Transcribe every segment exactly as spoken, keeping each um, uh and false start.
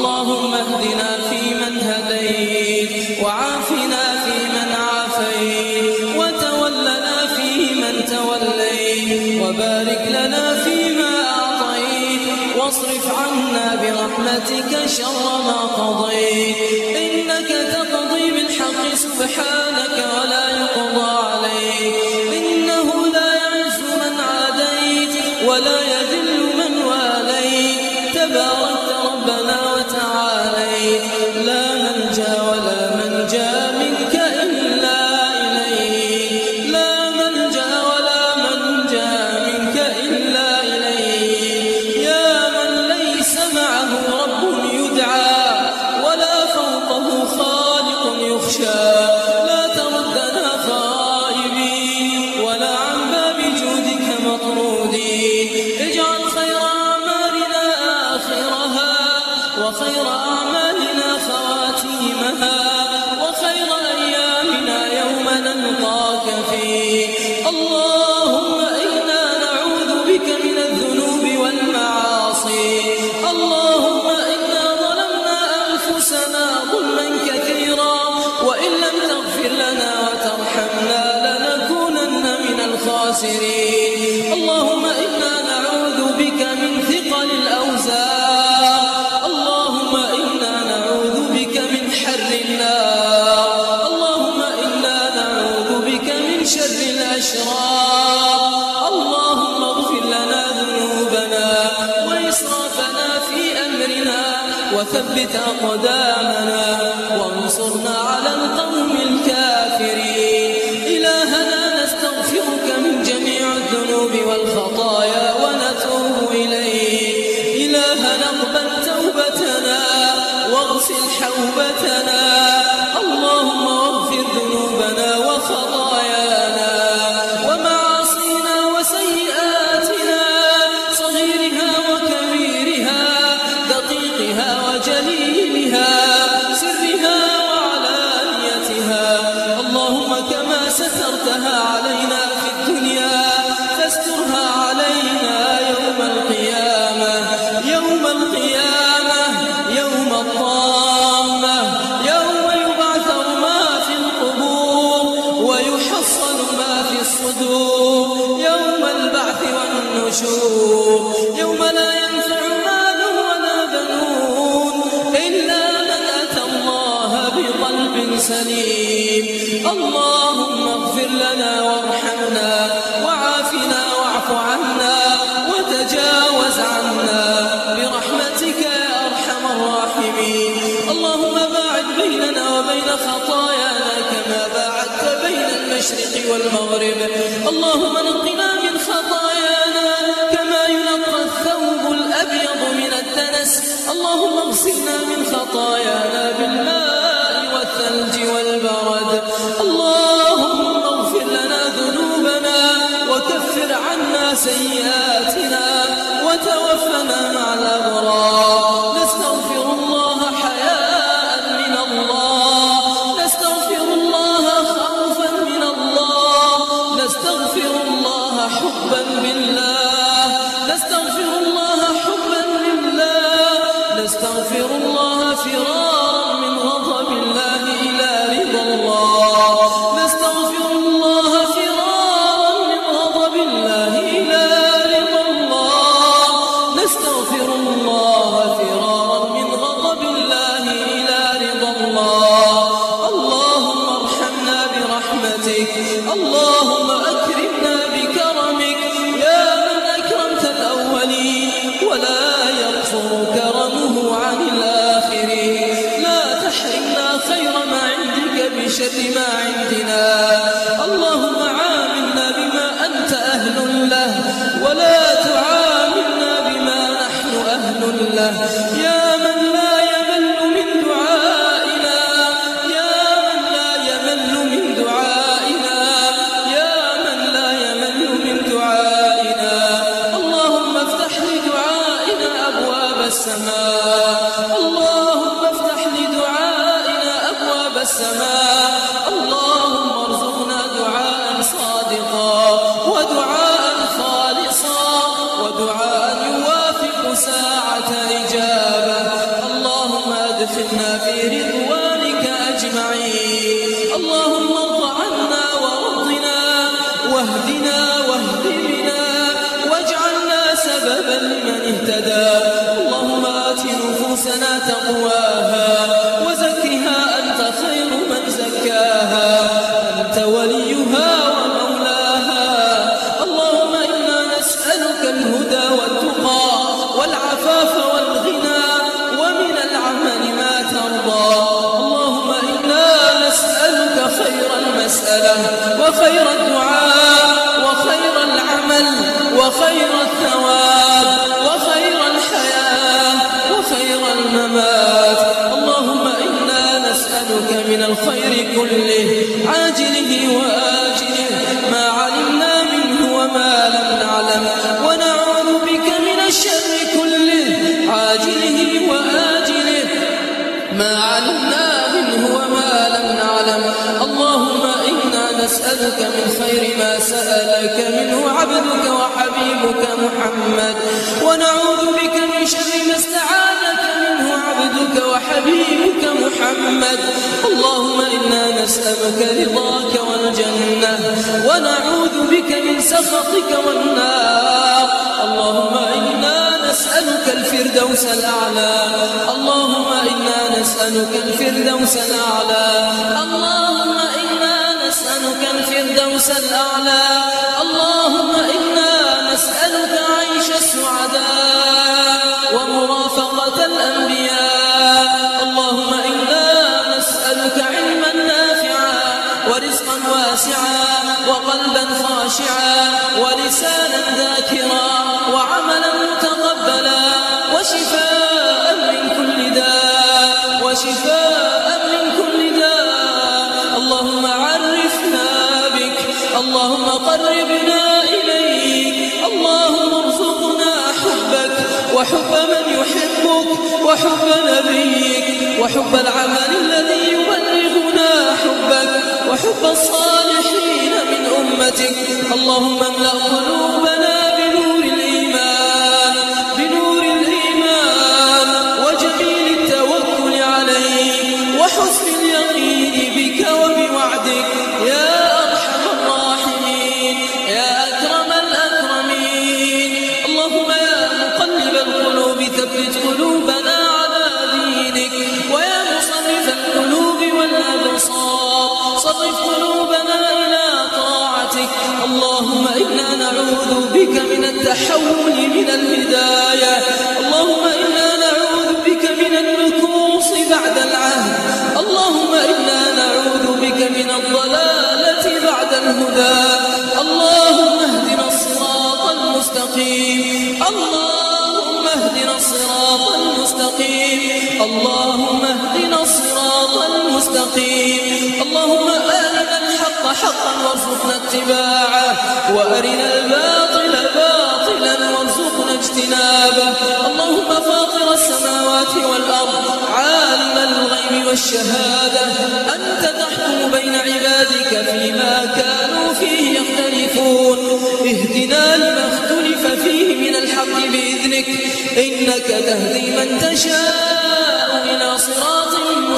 اللهم اهدنا فيمن هديت وعافنا فيمن عافيت وتولنا فيمن توليت وبارك لنا فيما أعطيت واصرف عنا برحمتك شر ما قضيت إنك تقضي بالحق سبحانك ولا يقضى عليك إنه لا يعز من عاديت ولا يذل من واليت تباركت ربنا وتعاليت لا منجا ولا منجا منك إلا إليك لا منجا ولا منجا منك إلا إليك يا من ليس معه رب يدعى ولا فوقه خالق يخشى لا تردنا خائبين ولا عن باب جودك مطرودين اجعل خير أعمالنا آخرها وخير أعمالنا خواتيمها وخير أيامنا يوم نلقاك فيه اللهم إنا نعوذ بك من الذنوب والمعاصي اللهم إنا ظلمنا أنفسنا ظلما كثيرا وإن لم تغفر لنا وترحمنا لنكونن من الخاسرين اللهم إنا نعوذ بك من ثقل الأوزار اللهم إنا نعوذ بك من حر النار اللهم إنا نعوذ بك من شر الأشرار اللهم اغفر لنا ذنوبنا وإسرافنا في أمرنا وثبت أقدامنا وانصرنا على القوم الكافرين إلهنا نستغفرك من جميع الذنوب والخطايا ونتوب إليك إلهنا اقبل توبتنا واغسل حوبتنا اللهم اغفر ذنوبنا وخطايانا ومعاصينا وسيئاتنا صغيرها وكبيرها دقيقها وجليلها سرها وعلانيتها اللهم كما سترتها علينا في الدنيا فاسترها علينا يوم القيامة يوم القيامة يوم الطامة يوم يبعثر ما في القبور ويحصل ما في الصدور يوم البعث والنشور يوم لا ينفع مال ولا بنون إلا من أتى الله بقلب سليم اللهم اغفر لنا وارحمنا وعافنا واعف عنا وتجاوز عنا برحمتك يا أرحم الراحمين اللهم باعد بيننا وبين خطايانا كما باعدت بين المشرق والمغرب اللهم نقنا من خطايانا كما ينقى الثوب الأبيض من الدنس اللهم اغسلنا من خطايانا بالماء والثلج والبرد اللهم اغفر لنا ذنوبنا وكفر عنا سيئاتنا وتوفنا مع الأبرار نستغفر الله حياء من الله نستغفر الله خوفا من الله نستغفر الله حبا بالله نستغفر الله حبا لله نستغفر الله فرارا من غضب الله إلى رضا الله نستغفر الله فرارا من غضب الله إلى رضا الله نستغفر الله فرارا من غضب الله إلى رضا الله اللهم ارحمنا برحمتك اللهم أكرمنا بكرمك يا من أكرمت الأولين ولا يقصر كرمه عن الآخرين وأدخلنا في رضوانك أجمعين. اللهم ارض عنا وارضنا واهدنا واهد بنا واجعلنا سببا لمن اهتدى. اللهم آت نفوسنا تقواها وزكها أنت خير من زكاها، أنت وليها ومولاها. اللهم إنا نسألك الهدى والتقى والعفاف والغنى ومن العمل ما ترضى. اللهم إنا نسألك خير المسألة وخير الدعاء وخير العمل وخير الثواب وخير الحياة وخير الممات. اللهم إنا نسألك من الخير كله عاجله وآجله ما علمنا منه وما لم نعلم، ونعوذ بك من الشر كله عاجله وآجله ما علمنا منه وما لم نعلم. اللهم إنا نسألك من خير ما سألك منه عبدك وحبيبك محمد، ونعوذ بك من شر ما استعاذك منه عبدك وحبيبك محمد. اللهم إنا نسألك رضاك والجنة ونعوذ بك من سخطك والنار. اللهم إنا نسألك الفردوس الأعلى. اللهم إنا نسألك الفردوس الأعلى. اللهم إنا نسألك الفردوس الأعلى. اللهم إنا نسألك عيش السعداء ومرافقة الأنبياء. اللهم إنا نسألك علما نافعا ورزقا واسعا وقلبا خاشعا ولسانا ذاكرا وعملا متقبلا وشفاء من كل داء وشفاء من كل داء. اللهم عرفنا بك، اللهم قربنا إليك، اللهم ارزقنا حبك وحب من يحبك وحب نبيك وحب العمل الذي يبلغنا حبك وحب الصالحين من أمتك. اللهم املأ قلوبنا بنور الإيمان بنور الإيمان وجميل التوكل عليك وحسن اليقين بك وبوعدك يا أرحم الراحمين يا أكرم الأكرمين. اللهم يا مقلب القلوب ثبت قلوبنا على دينك، ويا مصرف القلوب والأبصار صرف قلوبنا إلى طاعتك. اللهم إنا نعوذ بك من التحول من الهداية. اللهم إنا نعوذ بك من النكوص بعد العهد. اللهم إنا نعوذ بك من الضلالة بعد الهدى. اللهم اهدنا الصراط المستقيم. اللهم اهدنا الصراط المستقيم. اللهم اهدنا الصراط المستقيم. اللهم أرنا الحق حقا وارزقنا اتباعه وأرنا الباطل باطلا وارزقنا اجتنابه. اللهم فاطر السماوات والأرض عالم الغيب والشهادة أنت تحكم بين عبادك فيما كانوا فيه يختلفون. اهدنا لما اختلف فيه من الحق بإذنك إنك تهدي من تشاء إلى صراط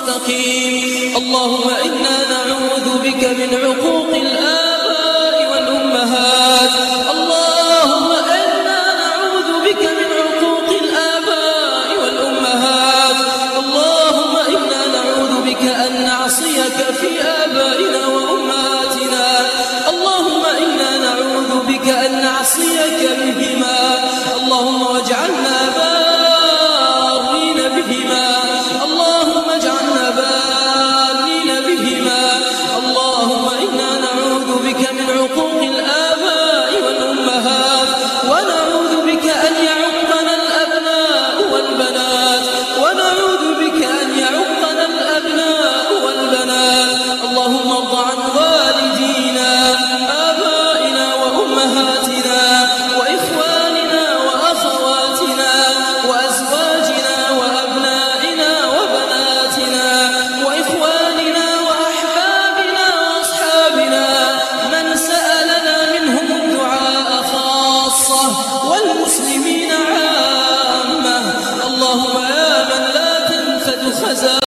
مستقيم. اللهم إنا نعوذ بك من عقوق الآباء والأمهات. اللهم إنا نعوذ بك من عقوق الآباء والأمهات. اللهم إنا نعوذ بك أن نعصيك في آبائنا وأمهاتنا. اللهم إنا نعوذ بك أن نعصيك بهما. اللهم واجعلنا بارين بهما. اللهم اجعلنا بارين بهما. اللهم إنا نعوذ بك من عقوق الآباء والأمهات، ونعوذ بك أن يعقنا الأبناء والبنات ونعوذ بك أن يعقنا الأبناء والبنات. اللهم ارض عن والدينا آبائنا وأمهاتنا وإخواننا وأخواتنا وأزواجنا وأبنائنا وبناتنا وإخواننا وأحبابنا وأصحابنا من سألنا منهم الدعاء خاصة والمسلمين عامة. اللهم يا من لا ما زال